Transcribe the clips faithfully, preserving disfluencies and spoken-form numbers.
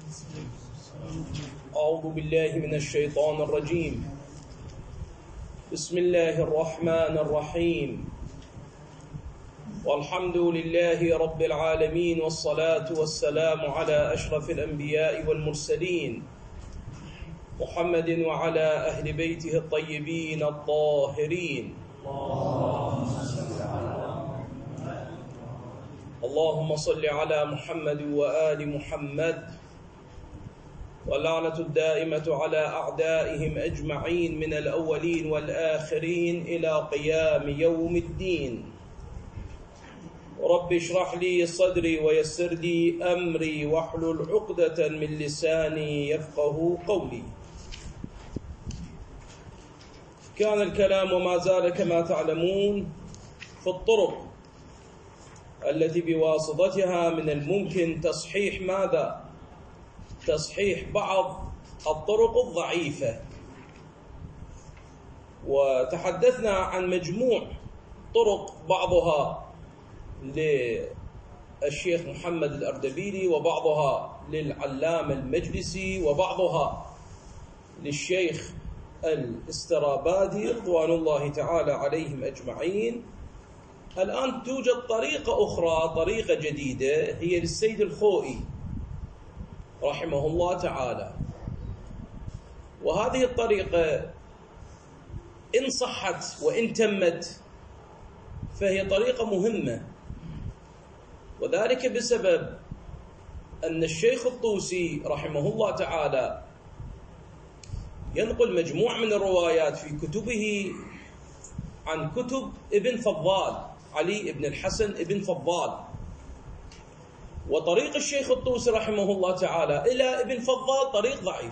أعوذ بالله من الشيطان الرجيم. بسم الله الرحمن الرحيم. والحمد لله رب العالمين، والصلاة والسلام على أشرف الأنبياء والمرسلين محمد وعلى أهل بيته الطيبين الطاهرين. اللهم صل على محمد وآل محمد، واللعنة الدائمة على أعدائهم أجمعين من الأولين والآخرين إلى قيام يوم الدين. رب اشرح لي صدري ويسر لي أمري واحلل عقدة من لساني يفقه قولي. كان الكلام وما زال كما تعلمون في الطرق التي بواسطتها من الممكن تصحيح ماذا؟ تصحيح بعض الطرق الضعيفة، وتحدثنا عن مجموع طرق بعضها للشيخ محمد الأردبيلي، وبعضها للعلامة المجلسي، وبعضها للشيخ الاسترابادي رضوان الله تعالى عليهم أجمعين. الآن توجد طريقة أخرى، طريقة جديدة، هي للسيد الخوئي رحمه الله تعالى. وهذه الطريقة إن صحت وإن تمت فهي طريقة مهمة، وذلك بسبب أن الشيخ الطوسي رحمه الله تعالى ينقل مجموعة من الروايات في كتبه عن كتب ابن فضال، علي بن الحسن ابن فضال. وطريق الشيخ الطوسي رحمه الله تعالى إلى ابن فضال طريق ضعيف،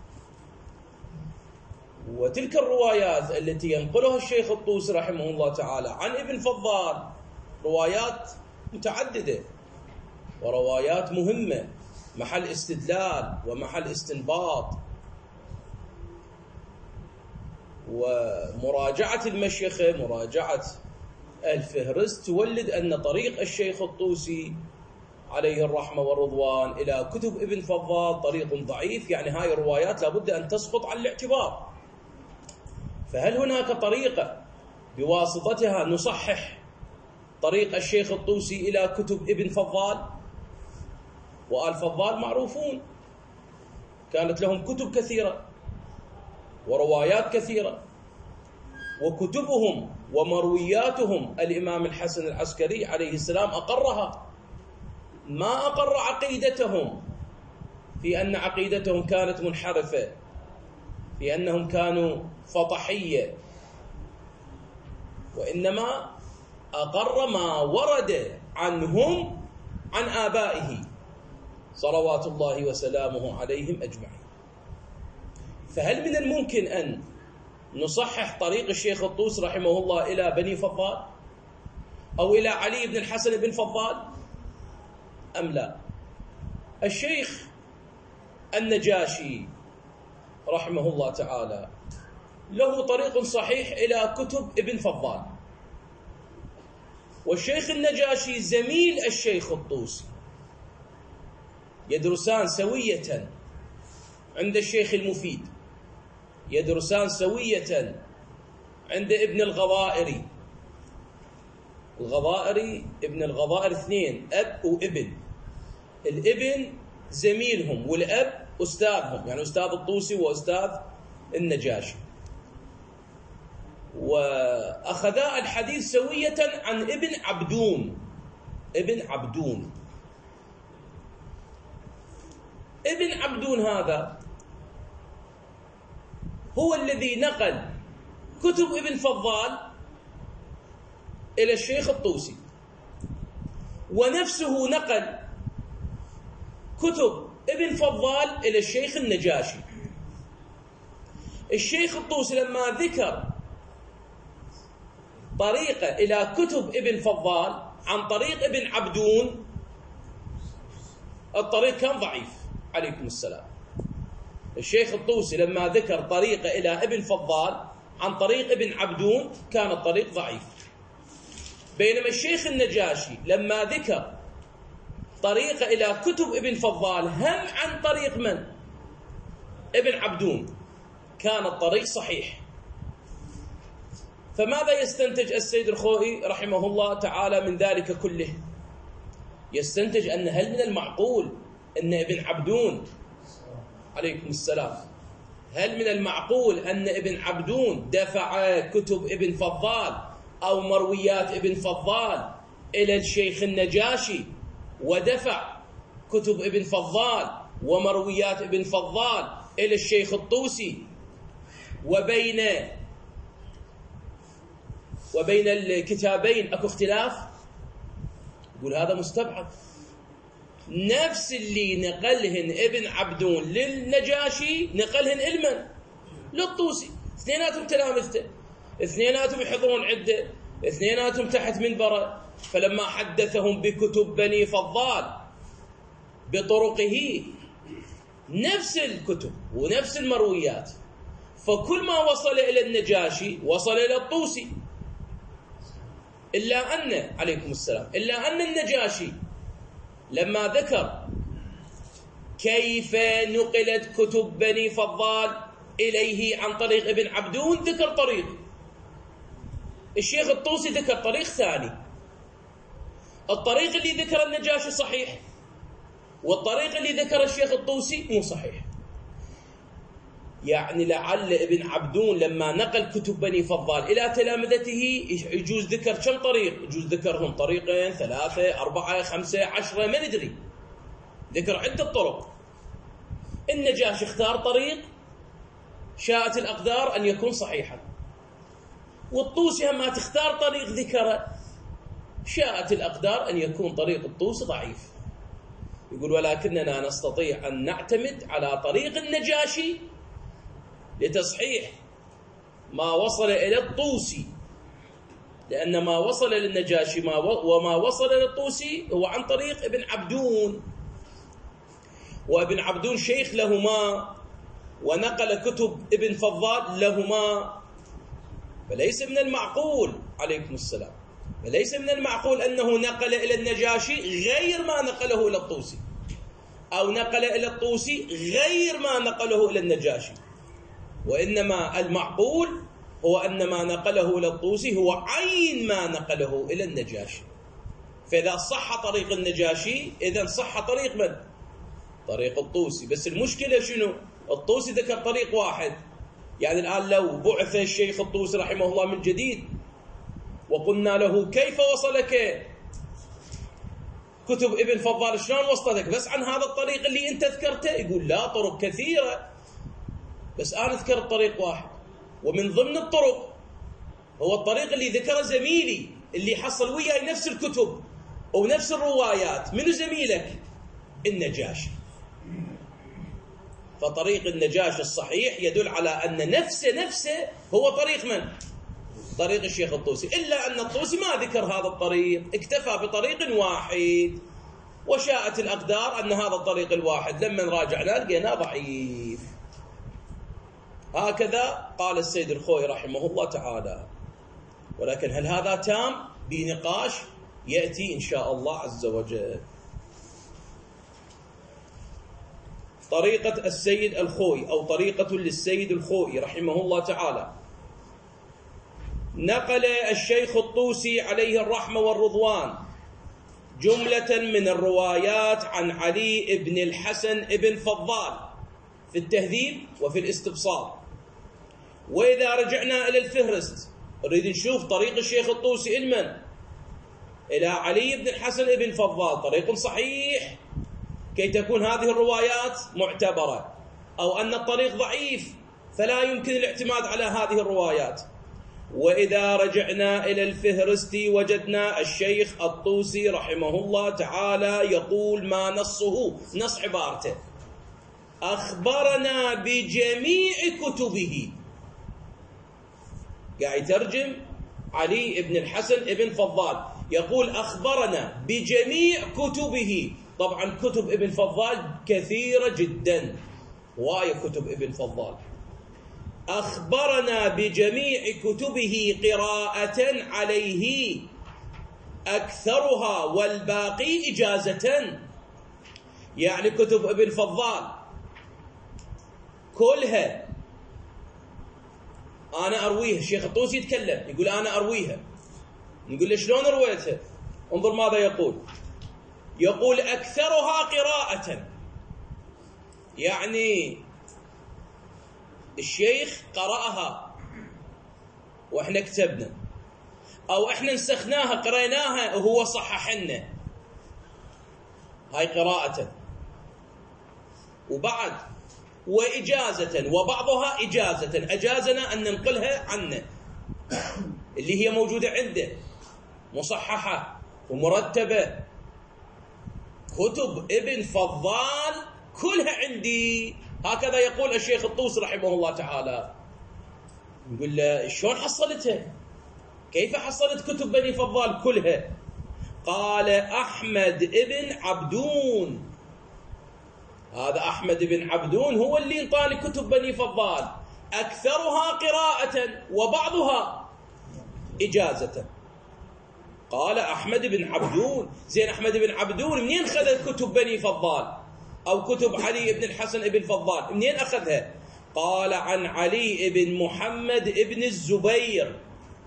وتلك الروايات التي ينقلها الشيخ الطوسي رحمه الله تعالى عن ابن فضال روايات متعددة وروايات مهمة، محل استدلال ومحل استنباط، ومراجعة المشيخة، مراجعة الفهرست، تولد أن طريق الشيخ الطوسي عليه الرحمة والرضوان إلى كتب ابن فضال طريق ضعيف، يعني هاي الروايات لابد أن تسقط عن الاعتبار. فهل هناك طريقة بواسطتها نصحح طريق الشيخ الطوسي إلى كتب ابن فضال؟ وآل فضال معروفون، كانت لهم كتب كثيرة وروايات كثيرة، وكتبهم ومروياتهم الإمام الحسن العسكري عليه السلام أقرها، ما أقر عقيدتهم في أن عقيدتهم كانت منحرفة، في أنهم كانوا فطحية، وإنما أقر ما ورد عنهم عن آبائه صلوات الله وسلامه عليهم أجمعين. فهل من الممكن أن نصحح طريق الشيخ الطوسي رحمه الله إلى بني فضال أو إلى علي بن الحسن بن فضال أم لا؟ الشيخ النجاشي رحمه الله تعالى له طريق صحيح إلى كتب ابن فضال، والشيخ النجاشي زميل الشيخ الطوسي، يدرسان سوية عند الشيخ المفيد، يدرسان سوية عند ابن الغضائري. الغضائري ابن الغضائر اثنين، أب وابن، الابن زميلهم والأب أستاذهم، يعني أستاذ الطوسي وأستاذ النجاشي، وأخذا الحديث سوية عن ابن عبدون. ابن عبدون ابن عبدون هذا هو الذي نقل كتب ابن فضال إلى الشيخ الطوسي، ونفسه نقل كتب ابن فضال إلى الشيخ النجاشي. الشيخ الطوسي لما ذكر طريقة إلى كتب ابن فضال عن طريق ابن عبدون، الطريق كان ضعيف. عليكم السلام. الشيخ الطوسي لما ذكر طريقة إلى ابن فضال عن طريق ابن عبدون كان الطريق ضعيف، بينما الشيخ النجاشي لما ذكر طريقه الى كتب ابن فضال هم عن طريق من؟ ابن عبدون. كان الطريق صحيح. فماذا يستنتج السيد الخوئي رحمه الله تعالى من ذلك كله؟ يستنتج أن هل من المعقول أن ابن عبدون عليكم السلام هل من المعقول أن ابن عبدون دفع كتب ابن فضال أو مرويات ابن فضال إلى الشيخ النجاشي، ودفع كتب ابن فضال ومرويات ابن فضال إلى الشيخ الطوسي، وبين وبين الكتابين أكو اختلاف؟ يقول هذا مستبعد. نفس اللي نقلهن ابن عبدون للنجاشي نقلهن إلمن؟ للطوسي. اثنيناتهم تلامذته، اثنيناتهم يحضرون عدة، اثنيناتهم تحت منبره. فلما حدثهم بكتب بني فضال بطرقه نفس الكتب ونفس المرويات، فكل ما وصل إلى النجاشي وصل إلى الطوسي، إلا أن عليكم السلام إلا أن النجاشي لما ذكر كيف نقلت كتب بني فضال إليه عن طريق ابن عبدون ذكر طريق، الشيخ الطوسي ذكر طريق ثاني. الطريق اللي ذكر النجاشي صحيح، والطريق اللي ذكر الشيخ الطوسي مو صحيح. يعني لعل ابن عبدون لما نقل كتب بني فضال إلى تلامذته يجوز ذكر كم طريق؟ يجوز ذكرهم طريقين ثلاثة أربعة خمسة عشرة ما ندري، ذكر عدة طرق. النجاشي اختار طريق شاءت الأقدار أن يكون صحيحا، والطوسي هم تختار طريق ذكره شاءت الأقدار أن يكون طريق الطوسي ضعيف. يقول ولكننا نستطيع أن نعتمد على طريق النجاشي لتصحيح ما وصل إلى الطوسي، لأن ما وصل للنجاشي ما وما وصل إلى الطوسي هو عن طريق ابن عبدون، وابن عبدون شيخ لهما ونقل كتب ابن فضال لهما. فليس من المعقول عليكم السلام فليس من المعقول أنه نقل إلى النجاشي غير ما نقله إلى الطوسي، أو نقل إلى الطوسي غير ما نقله إلى النجاشي، وإنما المعقول هو أن ما نقله إلى الطوسي هو عين ما نقله إلى النجاشي. فإذا صح طريق النجاشي إذن صح طريق من؟ طريق الطوسي. بس المشكلة شنو؟ الطوسي ذكر طريق واحد. يعني الآن لو بعث الشيخ الطوسي رحمه الله من جديد وقلنا له كيف وصلك كتب ابن فضال، شلون وصلتك بس عن هذا الطريق اللي انت ذكرته؟ يقول لا، طرق كثيرة بس أنا ذكرت طريق واحد، ومن ضمن الطرق هو الطريق اللي ذكره زميلي اللي حصل وياي نفس الكتب ونفس الروايات. منو زميلك؟ النجاشي. فطريق النجاشي الصحيح يدل على أن نفسه نفسه هو طريق من؟ طريق الشيخ الطوسي، إلا أن الطوسي ما ذكر هذا الطريق، اكتفى بطريق واحد، وشاءت الأقدار أن هذا الطريق الواحد لما راجعناه لقيناه ضعيف. هكذا قال السيد الخوئي رحمه الله تعالى. ولكن هل هذا تام؟ بنقاش يأتي إن شاء الله عز وجل. طريقة السيد الخوئي أو طريقة للسيد الخوئي رحمه الله تعالى: نقل الشيخ الطوسي عليه الرحمة والرضوان جملة من الروايات عن علي بن الحسن بن فضال في التهذيب وفي الاستبصار. وإذا رجعنا إلى الفهرست نريد نشوف طريق الشيخ الطوسي المن إلى علي بن الحسن بن فضال طريق صحيح كي تكون هذه الروايات معتبرة، أو أن الطريق ضعيف فلا يمكن الاعتماد على هذه الروايات. وإذا رجعنا إلى الفهرست وجدنا الشيخ الطوسي رحمه الله تعالى يقول ما نصه، نص عبارته: أخبرنا بجميع كتبه. قاعد يترجم علي بن الحسن بن فضال، يقول أخبرنا بجميع كتبه. طبعا كتب ابن فضال كثيرة جدا، واية كتب ابن فضال. أخبرنا بجميع كتبه قراءة عليه، أكثرها والباقي إجازة. يعني كتب ابن فضال كلها أنا أرويها. الشيخ الطوسي يتكلم يقول أنا أرويها. نقول له شلون رويتها؟ انظر ماذا يقول. يقول أكثرها قراءة، يعني الشيخ قرأها وإحنا كتبنا، أو إحنا نسخناها قريناها وهو صحح لنا، هاي قراءة. وبعد وإجازة، وبعضها إجازة، أجازنا أن ننقلها عنه، اللي هي موجودة عنده مصححة ومرتبة. كتب ابن فضال كلها عندي، هكذا يقول الشيخ الطوسي رحمه الله تعالى. نقول له شلون حصلتها؟ كيف حصلت كتب بني فضال كلها؟ قال أحمد ابن عبدون، هذا أحمد بن عبدون هو اللي انطاني كتب بني فضال، أكثرها قراءة وبعضها إجازة. قال أحمد بن عبدون. زين أحمد بن عبدون منين أخذ كتب بني فضال أو كتب علي بن الحسن بن فضال؟ منين أخذها؟ قال عن علي بن محمد بن الزبير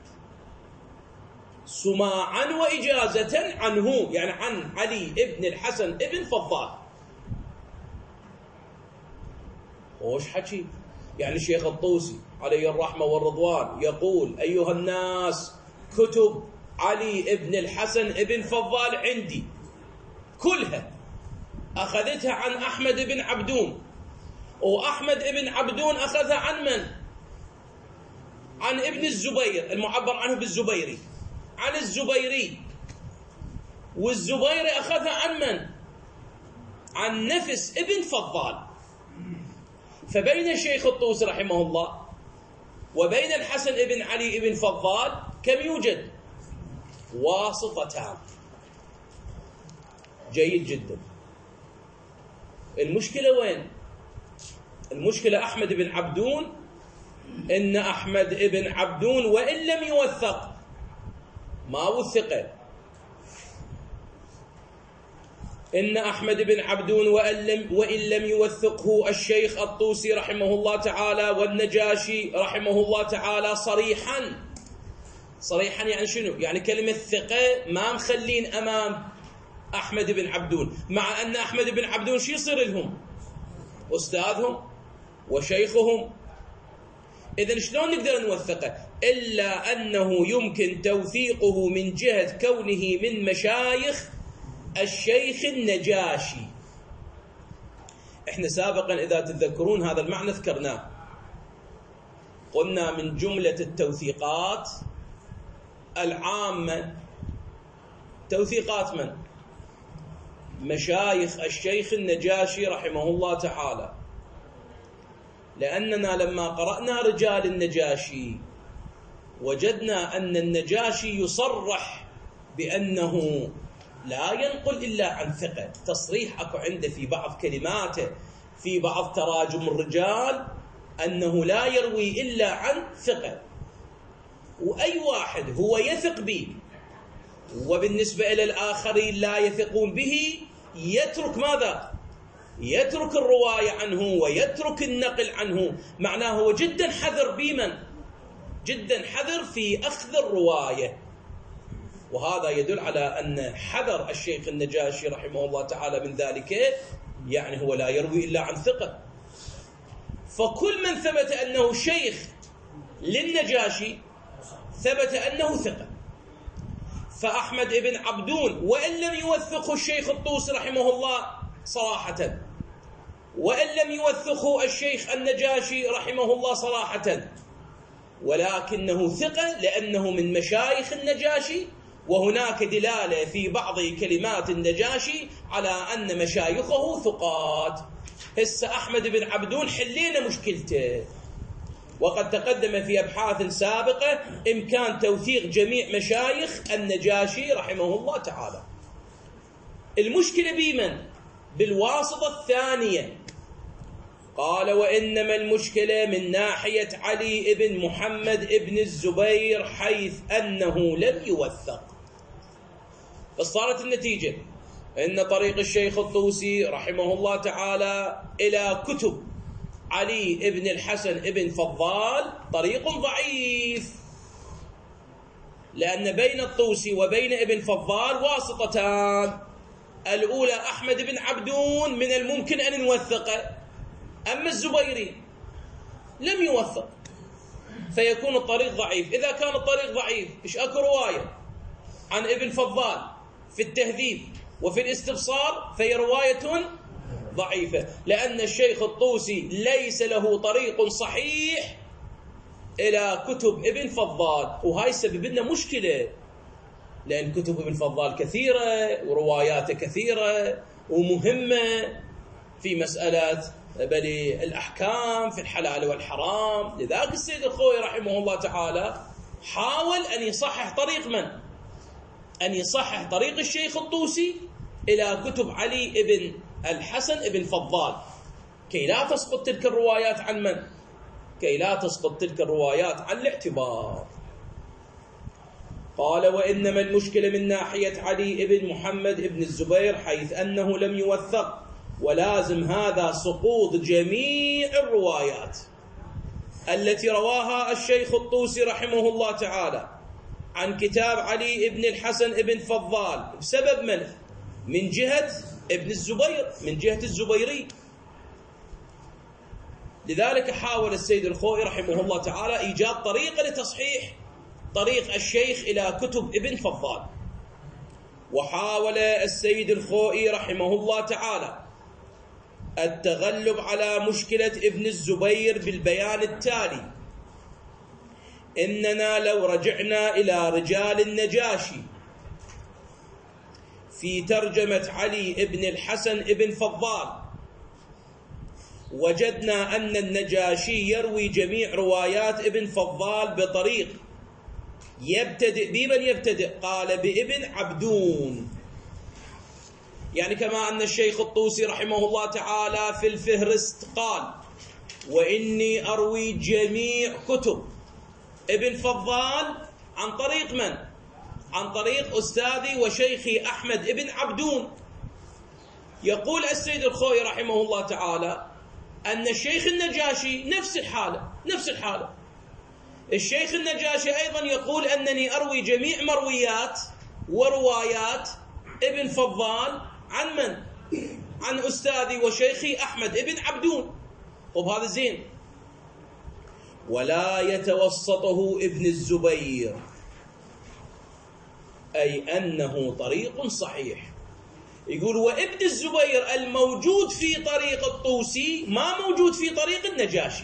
سماعا وإجازة عنه، يعني عن علي بن الحسن بن فضال. وش حكي؟ يعني الشيخ الطوسي عليه الرحمة والرضوان يقول أيها الناس كتب علي بن الحسن بن فضال عندي كلها أخذتها عن أحمد بن عبدون، وأحمد بن عبدون أخذها عن من؟ عن ابن الزبير المعبر عنه بالزبيري، عن الزبيري، والزبيري أخذها عن من؟ عن نفس ابن فضال. فبين الشيخ الطوسي رحمه الله وبين الحسن بن علي بن فضال كم يوجد؟ واسطتان. جيد جدا. المشكلة وين؟ المشكلة أحمد بن عبدون، إن أحمد بن عبدون وإن لم يوثق، ما وثق، إن أحمد بن عبدون وإن لم, وإن لم يوثقه الشيخ الطوسي رحمه الله تعالى والنجاشي رحمه الله تعالى صريحا. صريحا يعني شنو؟ يعني كلمة ثقة ما مخلين أمام أحمد بن عبدون، مع أن أحمد بن عبدون شو يصير لهم؟ أستاذهم وشيخهم. إذن شلون نقدر نوثقه؟ إلا أنه يمكن توثيقه من جهة كونه من مشايخ الشيخ النجاشي. احنا سابقا إذا تتذكرون هذا المعنى ذكرناه، قلنا من جملة التوثيقات العامة توثيقات من؟ مشايخ الشيخ النجاشي رحمه الله تعالى. لأننا لما قرأنا رجال النجاشي وجدنا أن النجاشي يصرح بأنه لا ينقل إلا عن ثقة، تصريح أكو عنده في بعض كلماته في بعض تراجم الرجال أنه لا يروي إلا عن ثقة. وأي واحد هو يثق به وبالنسبة إلى الآخرين لا يثقون به يترك ماذا؟ يترك الرواية عنه ويترك النقل عنه. معناه هو جدا حذر بمن؟ جدا حذر في أخذ الرواية. وهذا يدل على أن حذر الشيخ النجاشي رحمه الله تعالى من ذلك، يعني هو لا يروي إلا عن ثقة. فكل من ثبت أنه شيخ للنجاشي ثبت أنه ثقة. فأحمد بن عبدون وإن لم يوثقه الشيخ الطوسي رحمه الله صراحة، وإن لم يوثقه الشيخ النجاشي رحمه الله صراحة، ولكنه ثقة لأنه من مشايخ النجاشي، وهناك دلالة في بعض كلمات النجاشي على أن مشايخه ثقات. هسه أحمد بن عبدون حلينا مشكلته، وقد تقدم في أبحاث سابقة إمكان توثيق جميع مشايخ النجاشي رحمه الله تعالى. المشكلة بمن؟ بالواسطة الثانية. قال وإنما المشكلة من ناحية علي بن محمد بن الزبير حيث أنه لم يوثق. فصارت النتيجة إن طريق الشيخ الطوسي رحمه الله تعالى إلى كتب علي ابن الحسن ابن فضال طريق ضعيف، لأن بين الطوسي وبين ابن فضال واسطتان. الأولى أحمد بن عبدون من الممكن أن نوثقه، أما الزبيري لم يوثق، فيكون الطريق ضعيف. إذا كان الطريق ضعيف، إيش أكو رواية عن ابن فضال في التهذيب وفي الاستبصار، فهي رواية ضعيفة، لأن الشيخ الطوسي ليس له طريق صحيح إلى كتب ابن فضال، وهاي سبب لنا مشكلة، لأن كتب ابن فضال كثيرة ورواياته كثيرة ومهمة في مسألة بل الأحكام في الحلال والحرام. لذلك السيد الخوئي رحمه الله تعالى حاول أن يصحح طريق من؟ أن يصحح طريق الشيخ الطوسي إلى كتب علي ابن الحسن ابن فضال، كي لا تسقط تلك الروايات عن من؟ كي لا تسقط تلك الروايات عن الاعتبار. قال: وإنما المشكلة من ناحية علي ابن محمد ابن الزبير، حيث أنه لم يوثق، ولازم هذا سقوط جميع الروايات التي رواها الشيخ الطوسي رحمه الله تعالى عن كتاب علي ابن الحسن ابن فضال بسبب من؟ من جهة ابن الزبير، من جهة الزبيري. لذلك حاول السيد الخوئي رحمه الله تعالى إيجاد طريقة لتصحيح طريق الشيخ إلى كتب ابن فضال. وحاول السيد الخوئي رحمه الله تعالى التغلب على مشكلة ابن الزبير بالبيان التالي: إننا لو رجعنا إلى رجال النجاشي في ترجمة علي ابن الحسن ابن فضال، وجدنا أن النجاشي يروي جميع روايات ابن فضال بطريق يبتدئ بمن يبتدئ؟ قال: بابن عبدون. يعني كما أن الشيخ الطوسي رحمه الله تعالى في الفهرست قال: وإني أروي جميع كتب ابن فضال عن طريق من؟ عن طريق أستاذي وشيخي أحمد ابن عبدون. يقول السيد الخوئي رحمه الله تعالى أن الشيخ النجاشي نفس الحالة، نفس الحالة. الشيخ النجاشي أيضا يقول أنني أروي جميع مرويات وروايات ابن فضال عن من؟ عن أستاذي وشيخي أحمد ابن عبدون. طب هذا زين. ولا يتوسطه ابن الزبير، أي أنه طريق صحيح. يقول: وابن الزبير الموجود في طريق الطوسي ما موجود في طريق النجاشي.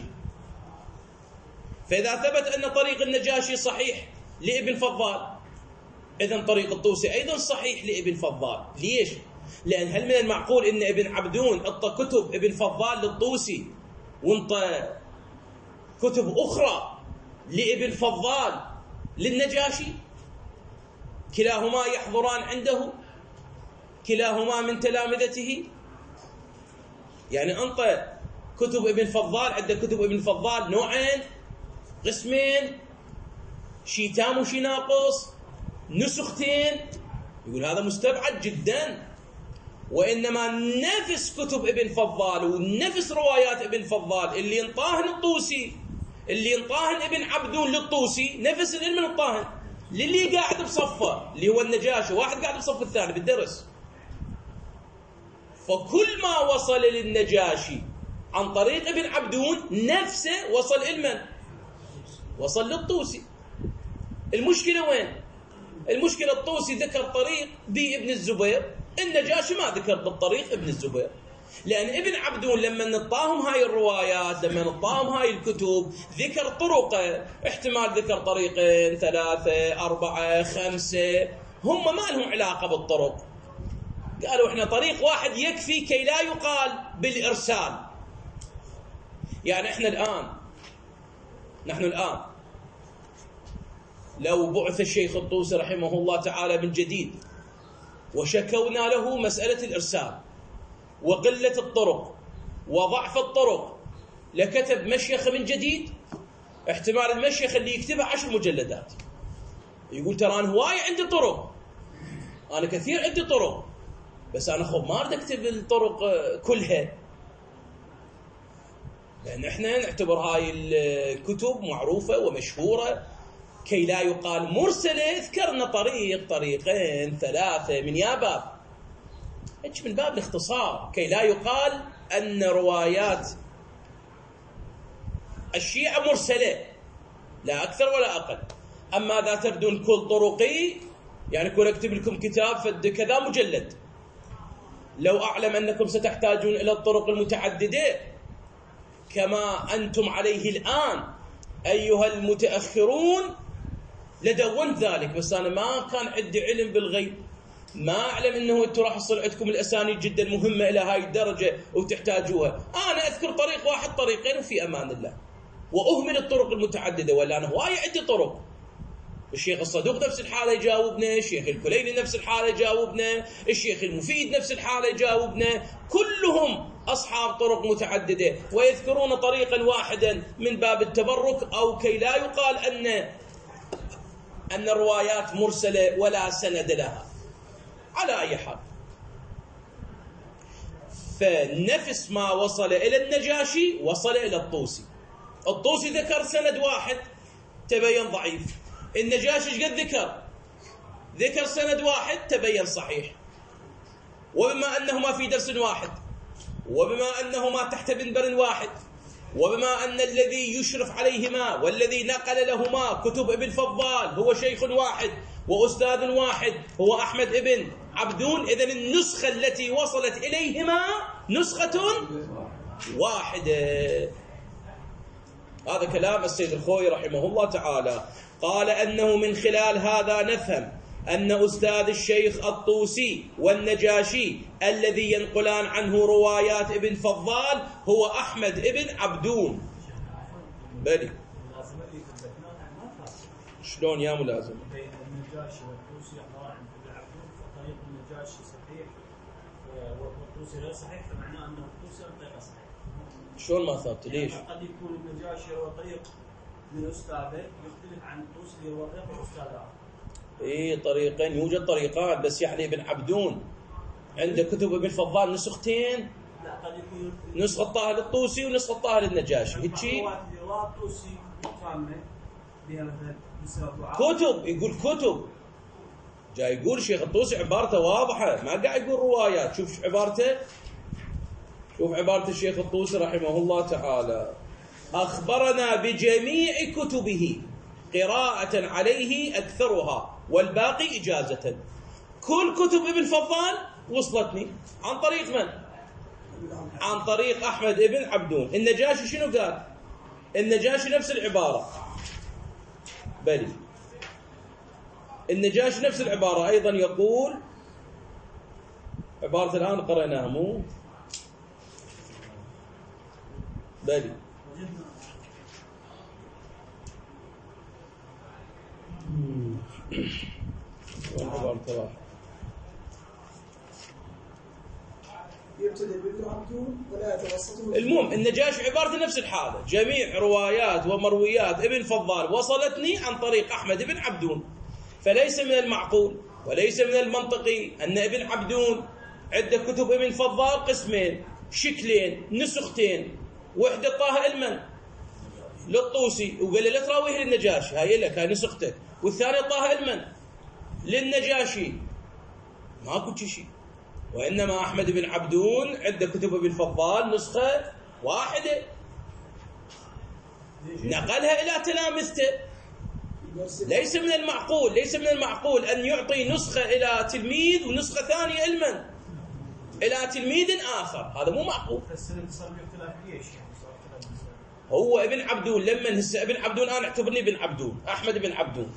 فإذا ثبت أن طريق النجاشي صحيح لابن فضال، إذن طريق الطوسي أيضا صحيح لابن فضال. ليش؟ لأن هل من المعقول أن ابن عبدون أعطى كتب ابن فضال للطوسي وانطى كتب أخرى لابن فضال للنجاشي؟ كلاهما يحضران عنده، كلاهما من تلامذته. يعني أنطى كتب ابن فضال، عند كتب ابن فضال نوعين، قسمين، شي تام وشي ناقص، نسختين. يقول هذا مستبعد جدا. وإنما نفس كتب ابن فضال ونفس روايات ابن فضال اللي انطاهن الطوسي، اللي انطاهن ابن عبدون للطوسي، نفس العلم انطاهن للي قاعد بصفه اللي هو النجاشي، واحد قاعد بصف الثاني بالدرس. فكل ما وصل للنجاشي عن طريق ابن عبدون نفسه وصل إلمن؟ وصل للطوسي. المشكلة وين؟ المشكلة الطوسي ذكر طريق بابن الزبير، النجاشي ما ذكر بالطريق ابن الزبير. لأن ابن عبدون لما نطاهم هاي الروايات، لما نطاهم هاي الكتب، ذكر طرقه، احتمال ذكر طريقين ثلاثة أربعة خمسة، هم ما لهم علاقة بالطرق. قالوا احنا طريق واحد يكفي كي لا يقال بالإرسال. يعني احنا الآن نحن الآن لو بعث الشيخ الطوسي رحمه الله تعالى من جديد وشكونا له مسألة الإرسال وقلة الطرق وضعف الطرق، لكتب مشيخ من جديد، احتمال المشيخ اللي يكتبها عشر مجلدات يقول ترى أنا هواي عندي طرق، أنا كثير عندي طرق، بس أنا خب ما أريد أكتب الطرق كلها، لأن إحنا نعتبر هاي الكتب معروفة ومشهورة كي لا يقال مرسلة. ذكرنا طريق طريقين ثلاثة من يا باب، هيك من باب الاختصار كي لا يقال أن روايات الشيعة مرسلة، لا أكثر ولا أقل. أما إذا تردون كل طرقي، يعني كون أكتب لكم كتاب فد كذا مجلد، لو أعلم أنكم ستحتاجون إلى الطرق المتعددة كما أنتم عليه الآن أيها المتأخرون لدونت ذلك، بس أنا ما كان عندي علم بالغيب، ما أعلم أنه أنتم راح يصير عندكم الأسانيد جدا مهمة إلى هاي الدرجة وتحتاجوها. أنا أذكر طريق واحد طريقين وفي أمان الله، وأهمل الطرق المتعددة، ولا أنا هواي عندي طرق. الشيخ الصدوق نفس الحالة يجاوبنا، الشيخ الكليني نفس الحالة يجاوبنا، الشيخ المفيد نفس الحالة يجاوبنا، كلهم أصحاب طرق متعددة ويذكرون طريقا واحدا من باب التبرك، أو كي لا يقال أن أن الروايات مرسلة ولا سند لها. على أي حال، فنفس ما وصل إلى النجاشي وصل إلى الطوسي. الطوسي ذكر سند واحد تبين ضعيف، النجاشي ايش قد ذكر؟ ذكر سند واحد تبين صحيح. وبما أنهما في درس واحد، وبما أنهما تحت منبر واحد، وبما أن الذي يشرف عليهما والذي نقل لهما كتب ابن فضال هو شيخ واحد وأستاذ واحد هو أحمد ابن عبدون، إذن النسخة التي وصلت إليهما نسخة واحدة. هذا كلام السيد الخوئي رحمه الله تعالى. قال أنه من خلال هذا نفهم أن أستاذ الشيخ الطوسي والنجاشي الذي ينقلان عنه روايات ابن فضال هو أحمد ابن عبدون. بلي شلون يا ملازم؟ النجاشي والطوسي عبارة عن ابن عبدون، فطريق النجاشي صحيح والطوسي غير صحيح، فمعناه أنه الطوسي طريقه صحيح. شلون ما ثبت؟ ليش؟ يعني قد يكون النجاشي هو طريق من أستاذه يختلف عن الطوسي هو طريق من أستاذ آخر. اي طريقين، يوجد طريقان، بس يعني ابن عبدون عنده كتب ابن فضال نسختين، لا قد يكون نسخة طاهر الطوسي ونسخة طاهر النجاشي. هيجي الطوسي كاملة بها مثلا كتب، يقول كتب، جاي يقول شيخ الطوسي عبارته واضحة، ما قاعد يقول روايات. شوف عبارته، شوف عبارة الشيخ الطوسي رحمه الله تعالى: أخبرنا بجميع كتبه قراءة عليه أكثرها والباقي إجازة. كل كتب ابن فضال وصلتني عن طريق من؟ عن طريق أحمد ابن عبدون. النجاشي شنو قال؟ النجاشي نفس العبارة، بلي النجاشي نفس العبارة أيضا يقول، عبارة الآن قرأناها مو بلي المهم النجاشي عبارة نفس الحالة: جميع روايات ومرويات ابن فضال وصلتني عن طريق أحمد بن عبدون. فليس من المعقول وليس من المنطقي أن ابن عبدون عنده كتب ابن فضال قسمين، شكلين، نسختين، وحدة طه المن للطوسي وقال له لا تراويه للنجاشي، هاي لك هاي نسختك، والثانية طه المن للنجاشي. ماكو شيء، وإنما أحمد بن عبدون عنده كتب ابن فضال نسخة واحدة نقلها إلى تلامذته. ليس من المعقول ليس من المعقول أن يعطي نسخة إلى تلميذ ونسخة ثانية علما إلى تلميذ آخر، هذا مو معقول. هو ابن عبدون لما هسه ابن عبدون أنا اعتبرني ابن عبدون أحمد بن عبدون،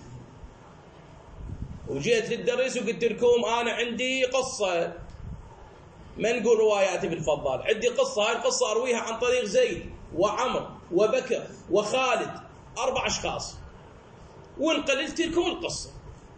وجيت للدرس وقلت لكم أنا عندي قصة، ما نقول روايات ابن فضال، عندي قصة، هاي القصة أرويها عن طريق زيد وعمر وبكر وخالد، أربع أشخاص، وانقلت لكم القصة.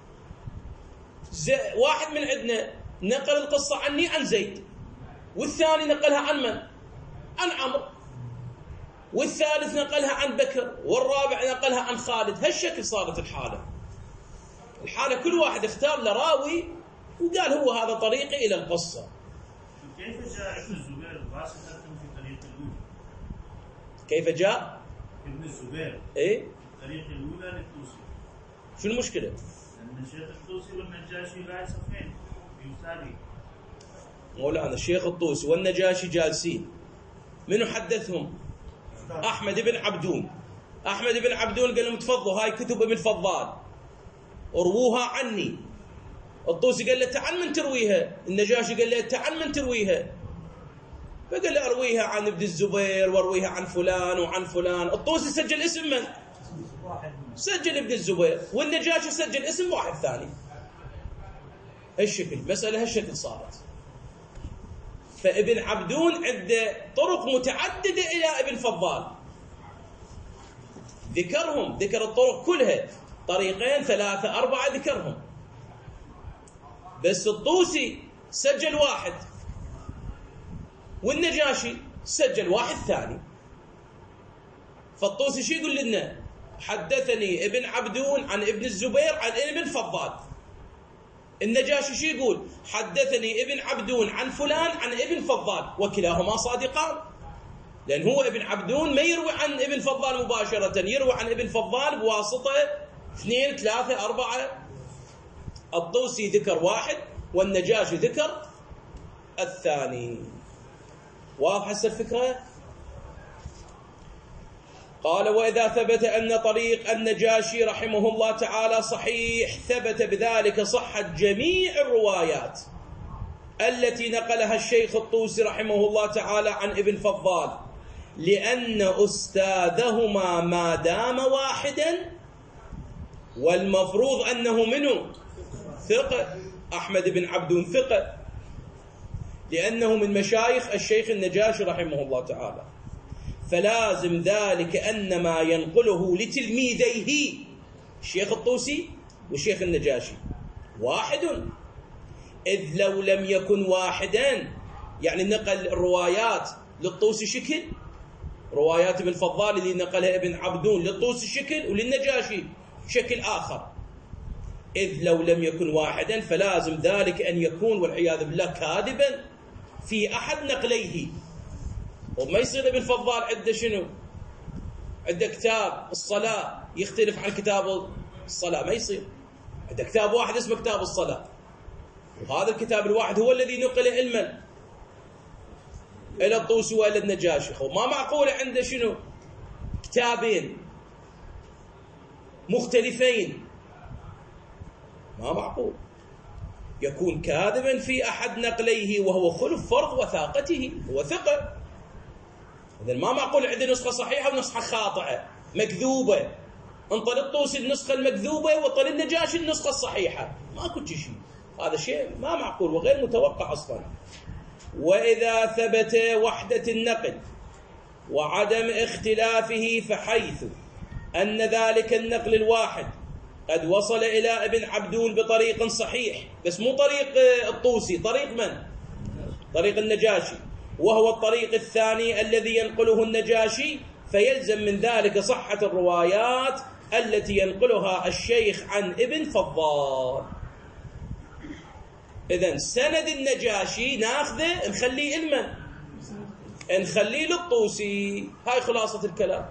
واحد من عندنا نقل القصة عني عن زيد، والثاني نقلها عن من؟ عن عمرو، والثالث نقلها عن بكر، والرابع نقلها عن خالد. هالشكل صارت الحالة. الحالة كل واحد اختار لراوي وقال هو هذا طريقي إلى القصة. كيف جاء ابن الزبير واسطة في طريق الأولى؟ كيف جاء ابن الزبير إيه الطريق الأولى للطوسي؟ شو المشكلة؟ لأن الشيخ الطوسي والنجاشي لا يصفين يساري. مولانا الشيخ الطوسي والنجاشي جالسين، منو حدثهم؟ أحمد بن عبدون. أحمد بن عبدون قال لهم تفضلوا هاي كتب ابن فضال ارووها عني. الطوسي قال له تعال من ترويها، النجاشي قال له تعال من ترويها، فقال له ارويها عن ابن الزبير وارويها عن فلان وعن فلان. الطوسي سجل اسم من؟ سجل ابن الزبير، والنجاشي سجل اسم واحد ثاني. هالشكل مسألة هالشكل صارت. فابن عبدون عنده طرق متعددة إلى ابن فضال، ذكرهم، ذكر الطرق كلها، طريقين ثلاثة أربعة ذكرهم، بس الطوسي سجل واحد والنجاشي سجل واحد ثاني. فالطوسي شو يقول لنا؟ حدثني ابن عبدون عن ابن الزبير عن ابن فضال. النجاشي شو يقول؟ حدثني ابن عبدون عن فلان عن ابن فضال، وكلاهما صادقان، لأن هو ابن عبدون ما يروي عن ابن فضال مباشرة، يروي عن ابن فضال بواسطة اثنين ثلاثة أربعة. الطوسي ذكر واحد والنجاشي ذكر الثاني. واضح هسه الفكرة؟ قال وإذا ثبت أن طريق النجاشي رحمه الله تعالى صحيح ثبت بذلك صحة جميع الروايات التي نقلها الشيخ الطوسي رحمه الله تعالى عن ابن فضال، لأن أستاذهما ما دام واحدا، والمفروض أنه منه ثقة، أحمد بن عبدون ثقة، لأنه من مشايخ الشيخ النجاشي رحمه الله تعالى، فلازم ذلك أن ما ينقله لتلميذيه الشيخ الطوسي والشيخ النجاشي واحد، إذ لو لم يكن واحدا يعني نقل الروايات للطوسي شكل، روايات ابن فضال اللي نقلها ابن عبدون للطوسي شكل وللنجاشي شكل آخر، إذ لو لم يكن واحدا فلازم ذلك أن يكون والعياذ بالله كاذبا في أحد نقليه. وما يصير ابن فضال عنده شنو؟ عنده كتاب الصلاة يختلف عن كتاب الصلاة، ما يصير. عنده كتاب واحد اسمه كتاب الصلاة، وهذا الكتاب الواحد هو الذي نقل علما إلى الطوسي وإلى النجاشي. وما معقول عنده شنو؟ كتابين مختلفين، ما معقول. يكون كاذبا في أحد نقليه وهو خلف فرض وثاقته، هو ثقة. إذن ما معقول عنده نسخة صحيحة ونسخة خاطئة مكذوبة، انطل الطوسي النسخة المكذوبة وانطل النجاشي النسخة الصحيحة، ماكو شيء. هذا شيء ما معقول وغير متوقع أصلا. وإذا ثبت وحدة النقل وعدم اختلافه، فحيث أن ذلك النقل الواحد قد وصل إلى ابن عبدون بطريق صحيح، بس مو طريق الطوسي، طريق من؟ طريق النجاشي، وهو الطريق الثاني الذي ينقله النجاشي، فيلزم من ذلك صحة الروايات التي ينقلها الشيخ عن ابن فضال. إذن سند النجاشي ناخذه نخليه علما، نخليه للطوسي. هاي خلاصة الكلام.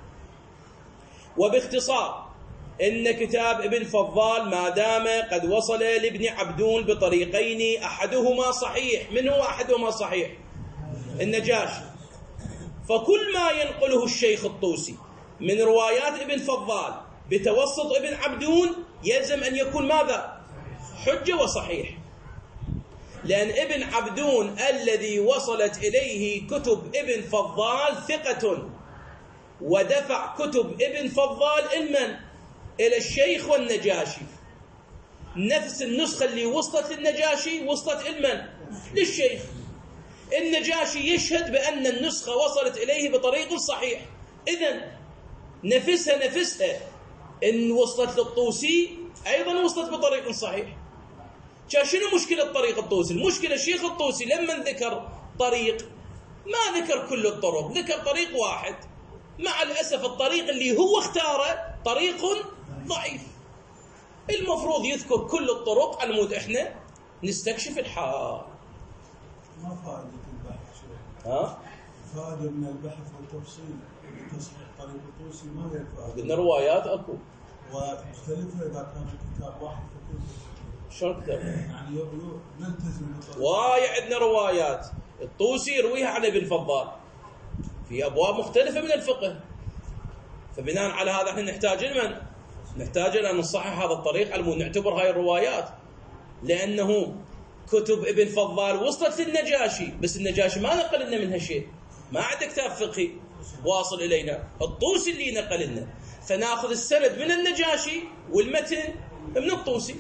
وباختصار إن كتاب ابن فضال ما دام قد وصل لابن عبدون بطريقين أحدهما صحيح، من هو أحدهما صحيح؟ النجاشي. فكل ما ينقله الشيخ الطوسي من روايات ابن فضال بتوسط ابن عبدون يلزم أن يكون ماذا؟ حجة وصحيح، لأن ابن عبدون الذي وصلت إليه كتب ابن فضال ثقة، ودفع كتب ابن فضال علما إلى الشيخ والنجاشي. نفس النسخة اللي وصلت للنجاشي وصلت علما للشيخ. النجاشي يشهد بأن النسخة وصلت إليه بطريق صحيح، إذن نفسها نفسها إن وصلت للطوسي أيضا وصلت بطريق صحيح. شنو مشكلة طريق الطوسي؟ المشكلة الشيخ الطوسي لما ذكر طريق ما ذكر كل الطرق، ذكر طريق واحد. مع الأسف الطريق اللي هو اختاره طريق ضعيف، المفروض يذكر كل الطرق على مود احنا نستكشف الحال. ما فائدة البحث شو؟ ها؟ فائدة من البحث والتفصيل لتصحيح طريق الطوسي ما هي الفائدة؟ قلنا روايات اكو. ومختلفة إذا كان كتاب واحد فكل. شلون كتاب؟ يعني يبدو نلتزم بالطريق. واي عندنا روايات، الطوسي يرويها عن ابن فضال في ابواب مختلفة من الفقه. فبناء على هذا احنا نحتاج لمن؟ نحتاج ان نصحح هذا الطريق على مود نعتبر هاي الروايات، لانه كتب ابن فضال وصلت للنجاشي، بس النجاشي ما نقل لنا منها شيء، ما عنده كتاب فقهي واصل الينا، الطوسي اللي نقل لنا، فناخذ السند من النجاشي والمتن من الطوسي.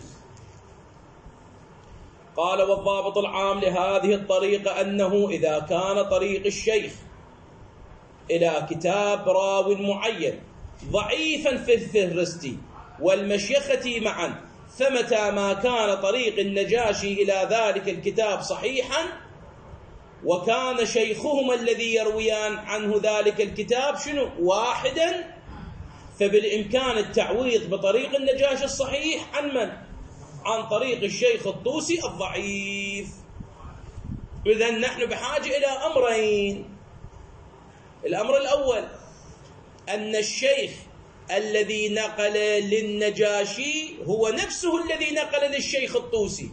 قال والضابط العام لهذه الطريقة أنه إذا كان طريق الشيخ إلى كتاب راو معين ضعيفا في الفهرست والمشيخة معا، فمتى ما كان طريق النجاشي إلى ذلك الكتاب صحيحا وكان شيخهما الذي يرويان عنه ذلك الكتاب شنو واحدا، فبالإمكان التعويض بطريق النجاشي الصحيح عن من؟ عن طريق الشيخ الطوسي الضعيف. إذن نحن بحاجة إلى أمرين. الأمر الأول أن الشيخ الذي نقل للنجاشي هو نفسه الذي نقل للشيخ الطوسي.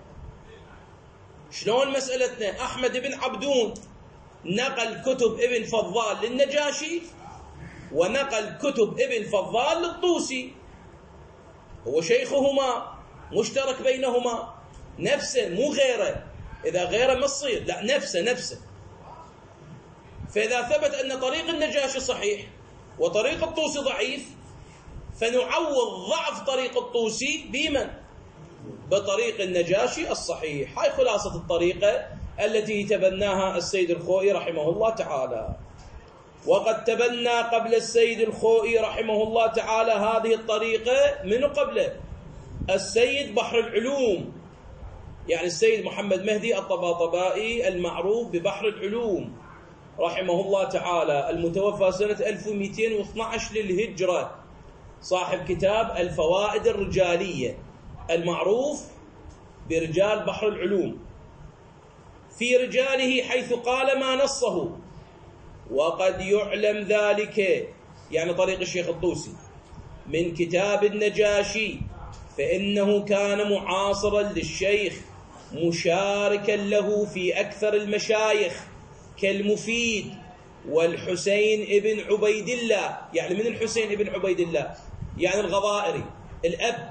شلون مسألتنا؟ أحمد بن عبدون نقل كتب ابن فضال للنجاشي ونقل كتب ابن فضال للطوسي، هو شيخهما مشترك بينهما نفسه مو غيره، إذا غيره ما تصير، لا نفسه نفسه. فإذا ثبت أن طريق النجاشي صحيح وطريق الطوسي ضعيف فنعوض ضعف طريق الطوسي بمن؟ بطريق النجاشي الصحيح. هاي خلاصة الطريقة التي تبناها السيد الخوئي رحمه الله تعالى. وقد تبنى قبل السيد الخوئي رحمه الله تعالى هذه الطريقة من قبله السيد بحر العلوم، يعني السيد محمد مهدي الطباطبائي المعروف ببحر العلوم رحمه الله تعالى، المتوفى سنة ألف ومئتين واثني عشر للهجرة، صاحب كتاب الفوائد الرجالية المعروف برجال بحر العلوم. في رجاله حيث قال ما نصه، وقد يعلم ذلك يعني طريق الشيخ الطوسي من كتاب النجاشي، فإنه كان معاصرا للشيخ مشاركا له في أكثر المشايخ كالمفيد والحسين ابن عبيد الله. يعني من الحسين ابن عبيد الله؟ يعني الغضائري الأب.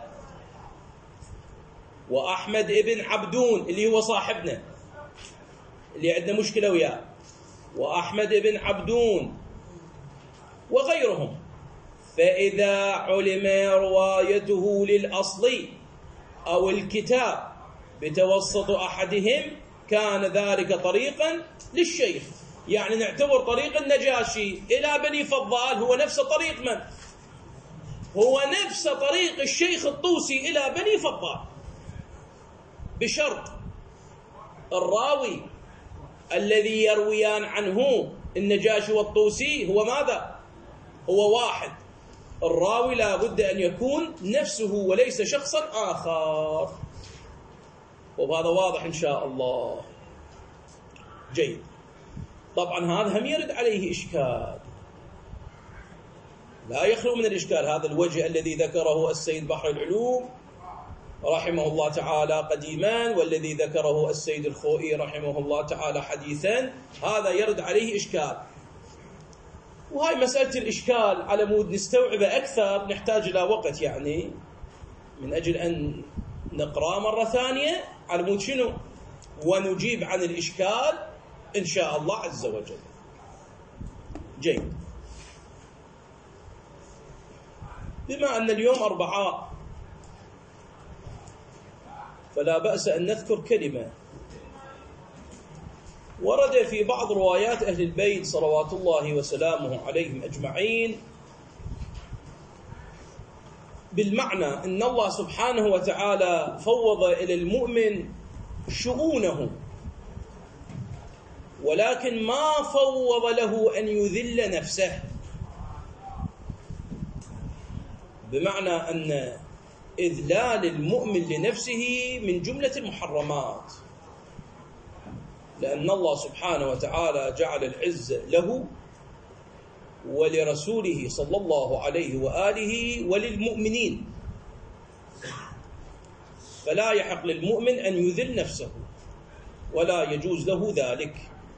وأحمد ابن عبدون اللي هو صاحبنا اللي عندنا مشكلة وياه، وأحمد ابن عبدون وغيرهم. فإذا علم روايته للأصل أو الكتاب بتوسط أحدهم كان ذلك طريقا للشيخ. يعني نعتبر طريق النجاشي إلى بني فضال هو نفس طريق من؟ هو نفس طريق الشيخ الطوسي إلى بني فضال، بشرط الراوي الذي يرويان عنه النجاشي والطوسي هو ماذا؟ هو واحد. الراوي لا بد أن يكون نفسه وليس شخصا آخر. وهذا واضح إن شاء الله. جيد. طبعا هذا هم يرد عليه إشكال، لا يخلو من الإشكال هذا الوجه الذي ذكره السيد بحر العلوم رحمه الله تعالى قديما، والذي ذكره السيد الخوئي رحمه الله تعالى حديثا، هذا يرد عليه إشكال. وهاي مسألة الإشكال على مود نستوعبه أكثر نحتاج إلى وقت، يعني من أجل أن نقرأ مرة ثانية على مود شنو ونجيب عن الإشكال إن شاء الله عز وجل. جيد. بما أن اليوم أربعاء فلا بأس أن نذكر كلمة. ورد في بعض روايات أهل البيت صلوات الله وسلامه عليهم أجمعين بالمعنى أن الله سبحانه وتعالى فوض إلى المؤمن شؤونه، ولكن ما فوض له أن يذل نفسه. بمعنى أن إذلال المؤمن لنفسه من جملة المحرمات، لأن الله سبحانه وتعالى جعل العز له ولرسوله صلى الله عليه وآله وللمؤمنين، فلا يحق للمؤمن أن يذل نفسه ولا يجوز له ذلك.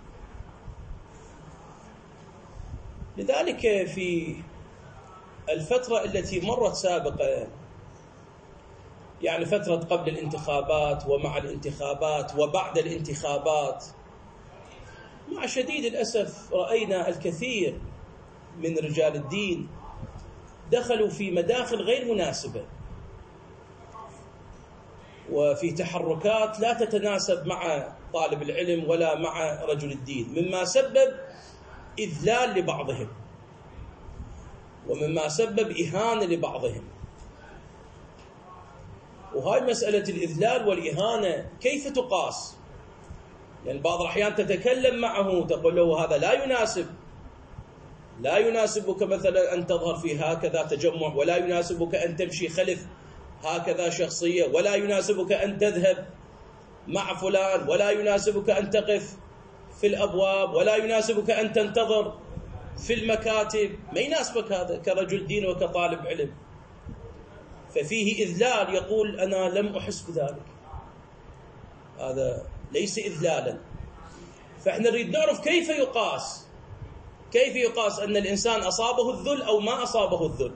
لذلك في الفترة التي مرت سابقا، يعني فترة قبل الانتخابات ومع الانتخابات وبعد الانتخابات، مع شديد الأسف رأينا الكثير من رجال الدين دخلوا في مداخل غير مناسبة وفي تحركات لا تتناسب مع طالب العلم ولا مع رجل الدين، مما سبب إذلال لبعضهم ومما سبب إهانة لبعضهم. وهاي مسألة الإذلال والإهانة كيف تقاس؟ لأن بعض الأحيان تتكلم معه تقول له هذا لا يناسب، لا يناسبك مثلا أن تظهر في هكذا تجمع، ولا يناسبك أن تمشي خلف هكذا شخصية، ولا يناسبك أن تذهب مع فلان، ولا يناسبك أن تقف في الأبواب، ولا يناسبك أن تنتظر في المكاتب. ما يناسبك هذا كرجل دين وكطالب علم. ففيه إذلال، يقول أنا لم أحس بذلك، هذا ليس إذلالا. فإحنا نريد نعرف كيف يقاس، كيف يقاس أن الإنسان أصابه الذل أو ما أصابه الذل.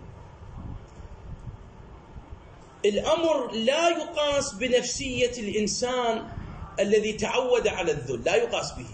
الأمر لا يقاس بنفسية الإنسان الذي تعود على الذل، لا يقاس به،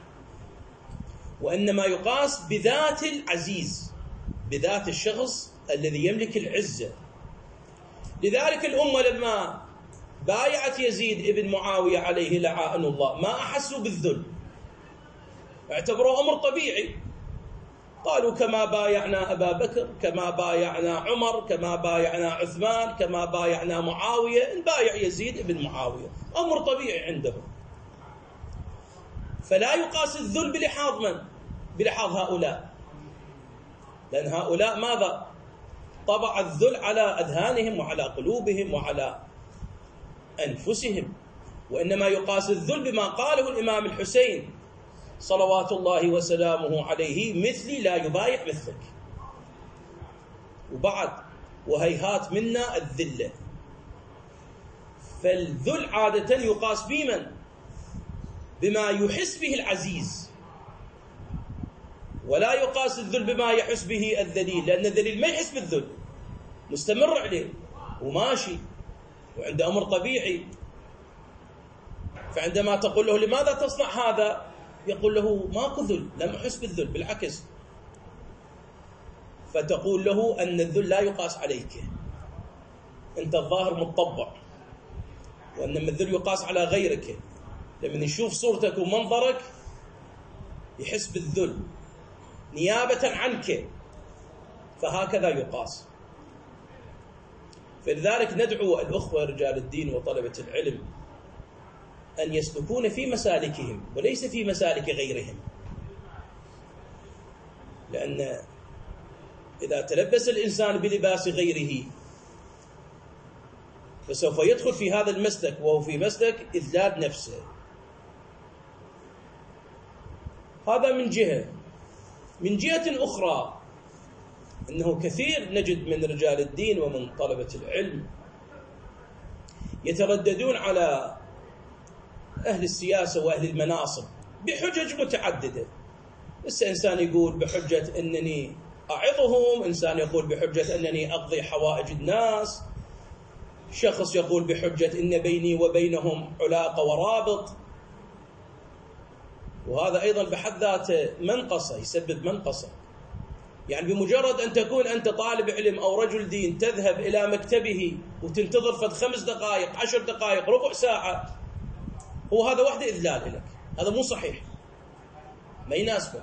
وإنما يقاس بذات العزيز، بذات الشخص الذي يملك العزة. لذلك الأمة لما بايعت يزيد ابن معاوية عليه لعائن الله ما أحسوا بالذل، اعتبروا أمر طبيعي، قالوا كما بايعنا أبا بكر، كما بايعنا عمر، كما بايعنا عثمان، كما بايعنا معاوية، نبايع يزيد ابن معاوية، أمر طبيعي عندهم. فلا يقاس الذل بلحاظ من؟ بلحاظ هؤلاء، لأن هؤلاء ماذا؟ طبع الذل على أذهانهم وعلى قلوبهم وعلى أنفسهم. وإنما يقاس الذل بما قاله الإمام الحسين صلوات الله وسلامه عليه: مثلي لا يبايع مثلك. وبعد وهيهات منا الذلة. فالذل عادة يقاس بمن؟ بما يحس به العزيز، ولا يقاس الذل بما يحس به الذليل، لأن الذليل ما يحس بالذل، مستمر عليه وماشي وعنده أمر طبيعي. فعندما تقول له لماذا تصنع هذا؟ يقول له ماكو ذل، لم أحس بالذل، بالعكس. فتقول له أن الذل لا يقاس عليك، أنت الظاهر متطبع، وإنما الذل يقاس على غيرك. لمن يشوف صورتك ومنظرك يحس بالذل نيابة عنك، فهكذا يقاس. فلذلك ندعو الأخوة رجال الدين وطلبة العلم أن يسلكون في مسالكهم وليس في مسالك غيرهم، لأن إذا تلبس الإنسان بلباس غيره فسوف يدخل في هذا المسلك، وهو في مسلك إذلال نفسه. هذا من جهة. من جهة أخرى أنه كثير نجد من رجال الدين ومن طلبة العلم يترددون على أهل السياسة وأهل المناصب بحجج متعددة. بس إنسان يقول بحجة أنني أعظهم، إنسان يقول بحجة أنني أقضي حوائج الناس، شخص يقول بحجة أن بيني وبينهم علاقة ورابط. وهذا أيضا بحد ذاته منقصة، يسبب منقصة. يعني بمجرد أن تكون أنت طالب علم أو رجل دين تذهب إلى مكتبه وتنتظر فد خمس دقائق عشر دقائق ربع ساعة، هو هذا وحده إذلال لك، هذا مو صحيح، ما يناسبك.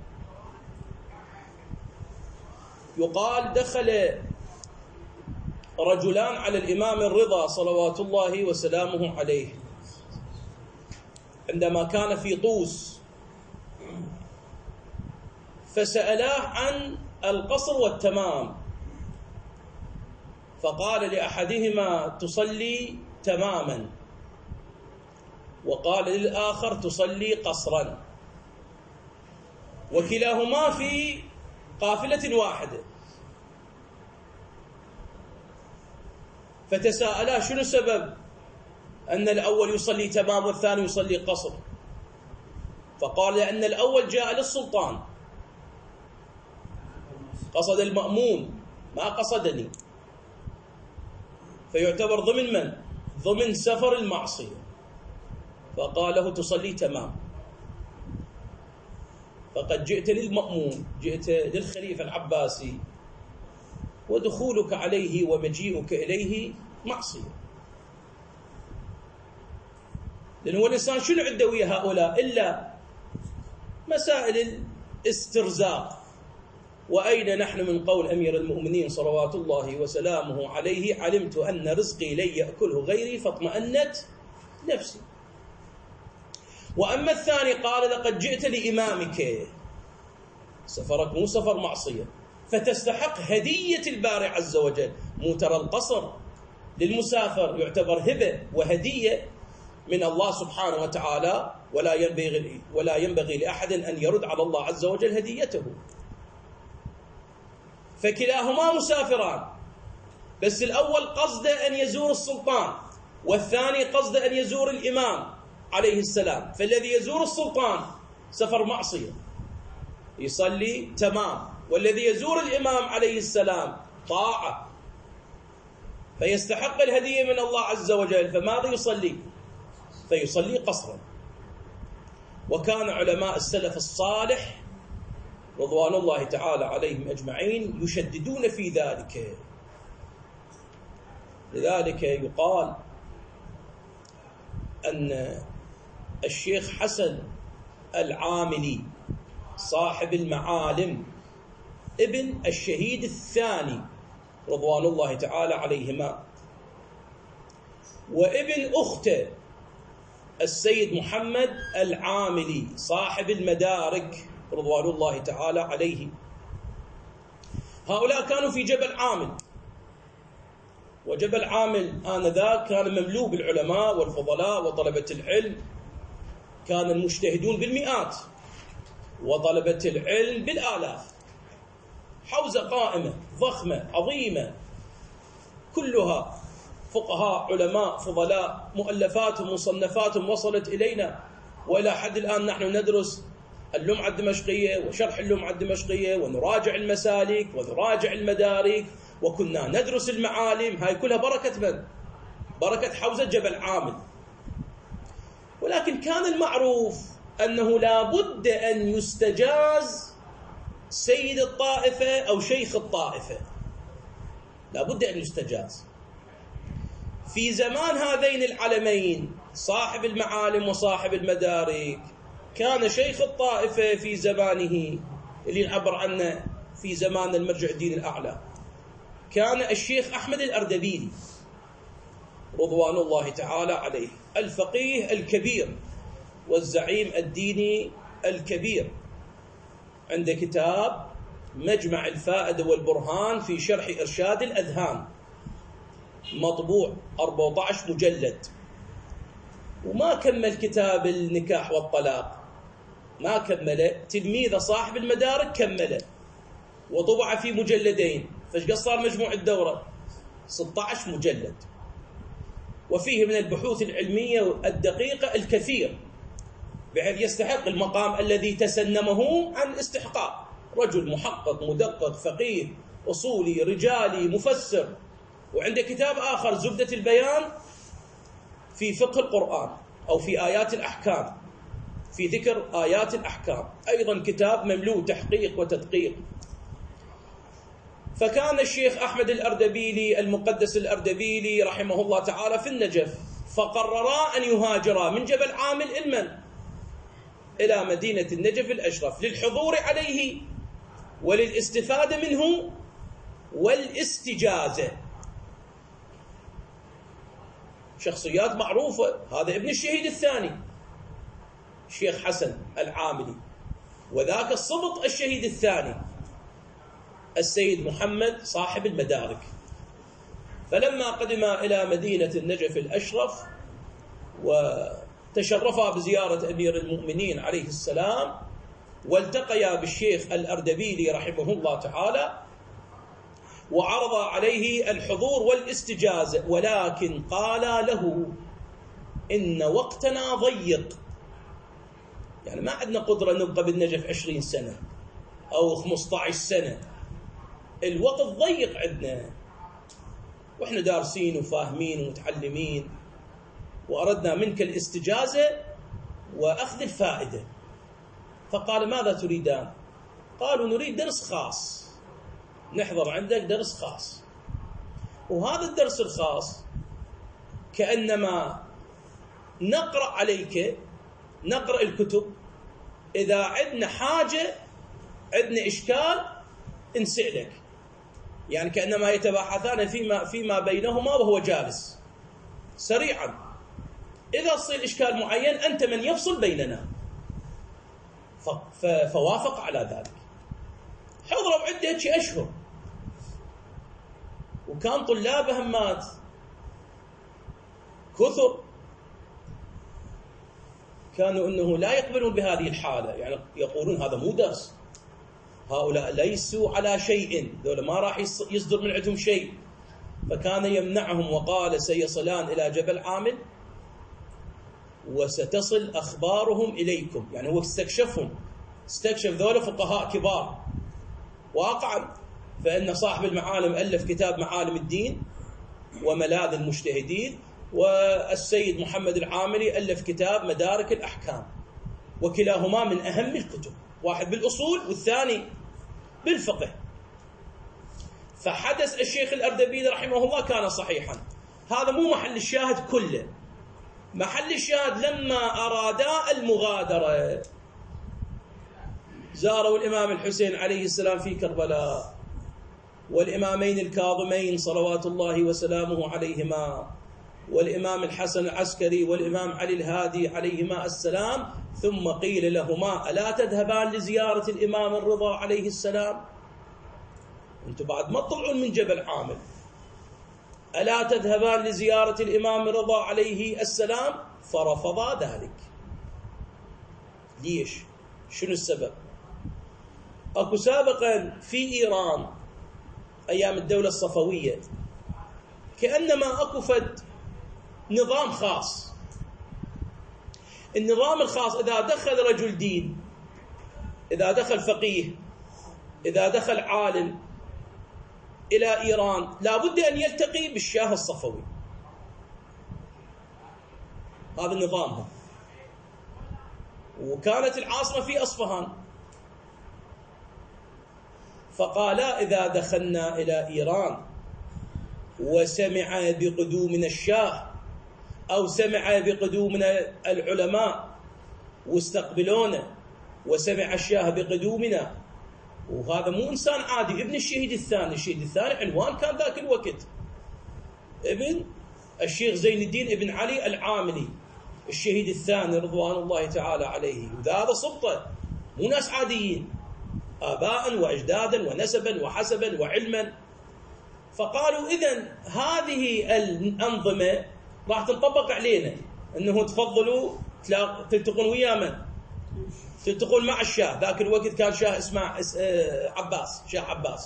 يقال دخل رجلان على الإمام الرضا صلوات الله وسلامه عليه عندما كان في طوس، فسألاه عن القصر والتمام، فقال لأحدهما تصلي تماما، وقال للآخر تصلي قصرا، وكلاهما في قافلة واحدة. فتساءلا شنو سبب أن الأول يصلي تمام والثاني يصلي قصر؟ فقال لأن الأول جاء للسلطان، قصد المأموم ما قصدني، فيعتبر ضمن من؟ ضمن سفر المعصية. فقال له تصلي تمام، فقد جئت للمأموم، جئت للخليفة العباسي، ودخولك عليه ومجيئك إليه معصية. لأن هو الإنسان شنو عنده ويا هؤلاء إلا مسائل الاسترزاق. وأين نحن من قول أمير المؤمنين صلوات الله وسلامه عليه: علمت أن رزقي لن يأكله غيري فاطمأنت نفسي. وأما الثاني قال: لقد جئت لإمامك، سفرك مو سفر معصية، فتستحق هدية الباري عز وجل. مو ترى القصر للمسافر يعتبر هبة وهدية من الله سبحانه وتعالى، ولا ينبغي ولا ينبغي لأحد أن يرد على الله عز وجل هديته. فكلاهما مسافران، بس الأول قصده أن يزور السلطان، والثاني قصده أن يزور الإمام عليه السلام. فالذي يزور السلطان سفر معصية يصلي تمام، والذي يزور الإمام عليه السلام طاعة، فيستحق الهدية من الله عز وجل. فماذا يصلي؟ فيصلي قصرا. وكان علماء السلف الصالح رضوان الله تعالى عليهم أجمعين يشددون في ذلك. لذلك يقال أن الشيخ حسن العاملي صاحب المعالم ابن الشهيد الثاني رضوان الله تعالى عليهما، وابن أخته السيد محمد العاملي صاحب المدارك رضوان الله تعالى عليه، هؤلاء كانوا في جبل عامل. وجبل عامل آنذاك كان مملوء بالعلماء والفضلاء وطلبة العلم، كان المجتهدون بالمئات وطلبة العلم بالآلاف. حوزة قائمة ضخمة عظيمة، كلها فقهاء علماء فضلاء، مؤلفاتهم مصنفاتهم وصلت إلينا، وإلى حد الآن نحن ندرس اللمعة الدمشقية وشرح اللمعة الدمشقية، ونراجع المسالك ونراجع المدارك، وكنا ندرس المعالم. هاي كلها بركة من؟ بركة حوزة جبل عامل. ولكن كان المعروف أنه لا بد أن يستجاز سيد الطائفة أو شيخ الطائفة، لا بد أن يستجاز. في زمان هذين العلمين صاحب المعالم وصاحب المدارك كان شيخ الطائفة في زمانه اللي نعبر عنه في زمان المرجع الدين الأعلى، كان الشيخ أحمد الأردبيلي رضوان الله تعالى عليه، الفقيه الكبير والزعيم الديني الكبير. عند كتاب مجمع الفائدة والبرهان في شرح إرشاد الأذهان، مطبوع أربعة عشر مجلد، وما كمل كتاب النكاح والطلاق، ما كمله. تلميذه صاحب المدارك كمله وطبع في مجلدين. فايش قد صار مجموع الدورة؟ ستة عشر مجلد، وفيه من البحوث العلمية الدقيقة الكثير، بحيث يستحق المقام الذي تسنمه عن استحقاق. رجل محقق مدقق فقيه أصولي رجالي مفسر. وعنده كتاب آخر زبدة البيان في فقه القرآن أو في آيات الأحكام، في ذكر آيات الأحكام، أيضا كتاب مملوء تحقيق وتدقيق. فكان الشيخ أحمد الأردبيلي المقدس الأردبيلي رحمه الله تعالى في النجف، فقررا أن يهاجرا من جبل عامل المن إلى مدينة النجف الأشرف للحضور عليه وللاستفادة منه والاستجازة. شخصيات معروفة. هذا ابن الشهيد الثاني الشيخ حسن العاملي، وذاك الصبط الشهيد الثاني السيد محمد صاحب المدارك. فلما قدم إلى مدينة النجف الأشرف وتشرفا بزيارة أمير المؤمنين عليه السلام والتقيا بالشيخ الأردبيلي رحمه الله تعالى وعرض عليه الحضور والاستجازة، ولكن قال له إن وقتنا ضيق، يعني ما عندنا قدرة نبقى بالنجف عشرين سنة أو خمسة عشر سنة، الوقت ضيق عندنا وإحنا دارسين وفاهمين ومتعلمين، وأردنا منك الاستجازة وأخذ الفائدة. فقال ماذا تريدان؟ قالوا نريد درس خاص، نحضر عندك درس خاص، وهذا الدرس الخاص كأنما نقرأ عليك، نقرأ الكتب، إذا عندنا حاجة عندنا إشكال نسألك، يعني كأنما يتباحثان فيما, فيما بينهما وهو جالس سريعا، إذا صير إشكال معين أنت من يفصل بيننا. فوافق على ذلك. حضروا عدة أشهر، وكان طلابه همات كثر، كانوا أنه لا يقبلون بهذه الحالة، يعني يقولون هذا مو درس، هؤلاء ليسوا على شيء، دولة ما راح يصدر من عندهم شيء. فكان يمنعهم وقال سيصلان إلى جبل عامل وستصل أخبارهم إليكم، يعني هو استكشفهم، استكشف ذولا فقهاء كبار واقعا، فإن صاحب المعالم ألف كتاب معالم الدين وملاذ المجتهدين، والسيد محمد العاملي ألف كتاب مدارك الأحكام، وكلاهما من أهم الكتب، واحد بالأصول والثاني بالفقه. فحدث الشيخ الأردبيلي رحمه الله كان صحيحا. هذا مو محل الشاهد كله، محل الشاهد لما أرادا المغادرة زاروا الإمام الحسين عليه السلام في كربلاء، والإمامين الكاظمين صلوات الله وسلامه عليهما، والإمام الحسن العسكري والإمام علي الهادي عليهما السلام، ثم قيل لهما ألا تذهبان لزيارة الإمام الرضا عليه السلام؟ أنتم بعد ما تطلعون من جبل عامل، ألا تذهبان لزيارة الإمام الرضا عليه السلام؟ فرفضا ذلك. ليش؟ شنو السبب؟ أكو سابقا في إيران أيام الدولة الصفوية كأنما أكو فد نظام خاص، النظام الخاص إذا دخل رجل دين، إذا دخل فقيه، إذا دخل عالم إلى إيران لابد أن يلتقي بالشاه الصفوي، هذا نظامهم. وكانت العاصمة في أصفهان، فقالا إذا دخلنا إلى إيران وسمع بقدومنا الشاه أو سمع بقدومنا العلماء واستقبلونا، وسمع الشاه بقدومنا، وهذا مو إنسان عادي، ابن الشهيد الثاني، الشهيد الثاني عنوان كان ذاك الوقت، ابن الشيخ زين الدين ابن علي العاملي الشهيد الثاني رضوان الله تعالى عليه، وهذا صبته مو ناس عاديين، آباء وأجدادا ونسبا وحسبا وعلما. فقالوا إذن هذه الأنظمة راح تنطبق علينا، أنه تفضلوا تلتقون ويا من؟ تلتقون مع الشاه، ذاك الوقت كان شاه اسمه عباس، شاه عباس.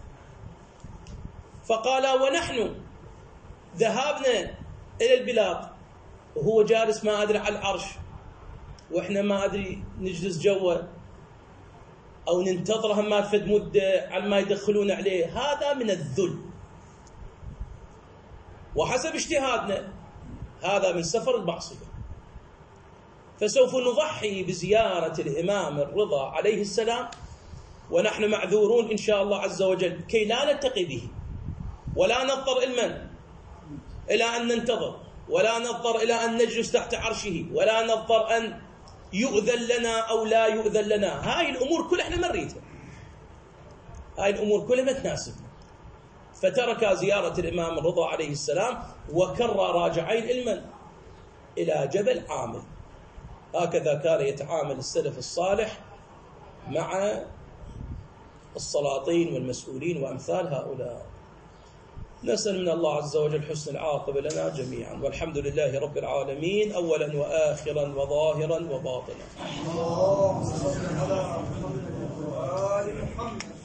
فقال ونحن ذهبنا إلى البلاد وهو جالس ما أدري على العرش، وإحنا ما أدري نجلس جوه أو ننتظره ما تفد مدة على ما يدخلون عليه، هذا من الذل، وحسب اجتهادنا هذا من سفر المعصية. فسوف نضحي بزيارة الإمام الرضا عليه السلام ونحن معذورون إن شاء الله عز وجل، كي لا نلتقي به ولا نضطر المن إلى أن ننتظر، ولا نضطر إلى أن نجلس تحت عرشه، ولا نضطر أن يؤذن لنا أو لا يؤذن لنا. هاي الأمور كلها احنا مريتها، هاي الأمور كلها ما تناسبنا. فترك زيارة الإمام الرضا عليه السلام وكر راجعين المن إلى جبل عامل. هكذا كان يتعامل السلف الصالح مع السلاطين والمسؤولين وأمثال هؤلاء. نسأل من الله عز وجل حسن العاقبة لنا جميعا، والحمد لله رب العالمين أولا وآخرا وظاهرا وباطنا. اللهم صل على محمد وآل محمد.